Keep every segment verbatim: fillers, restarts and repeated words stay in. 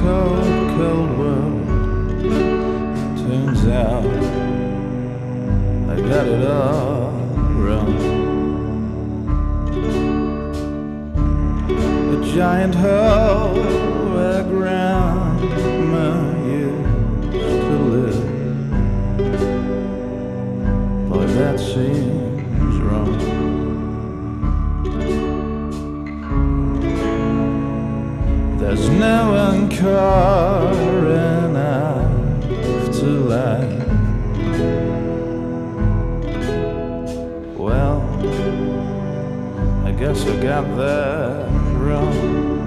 cold, cold world. Turns out I got it all wrong. A giant hole where grandma used to live. Boy, that seems wrong. There's no one calling after life. Well, I guess I got that wrong.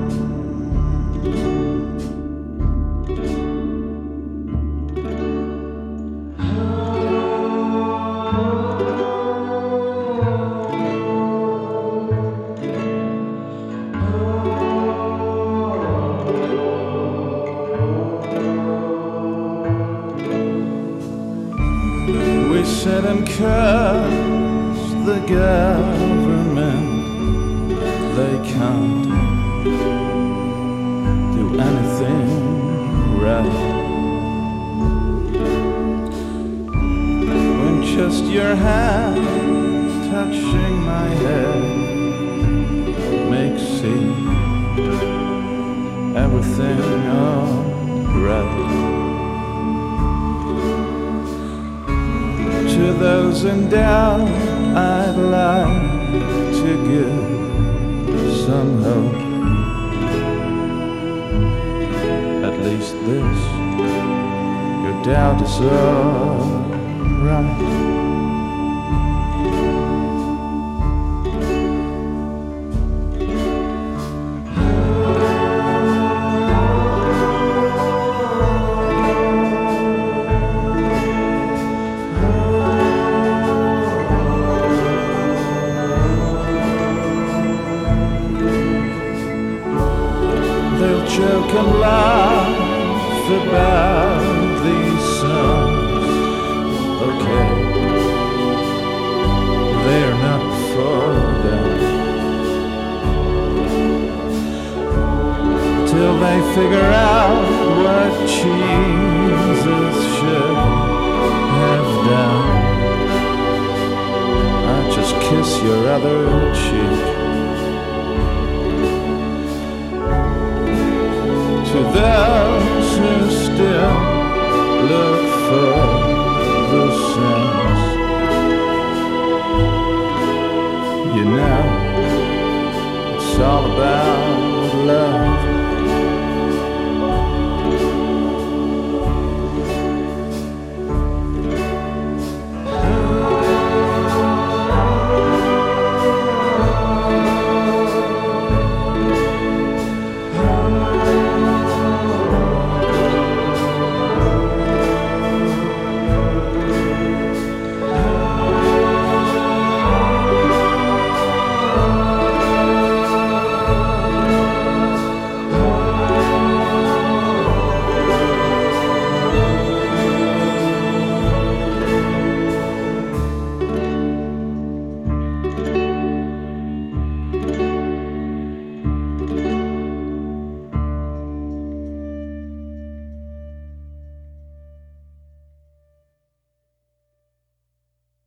We sit and curse the government. They can't do anything right. When just your hand touching my head makes see everything alright. To those in doubt, I'd like to give some hope. At least this, your doubt is all right. They'll joke and laugh about these songs. Okay, they're not for them. Till they figure out what Jesus should have done. I just kiss your other cheek. To those who still look for the sense, you know, it's all about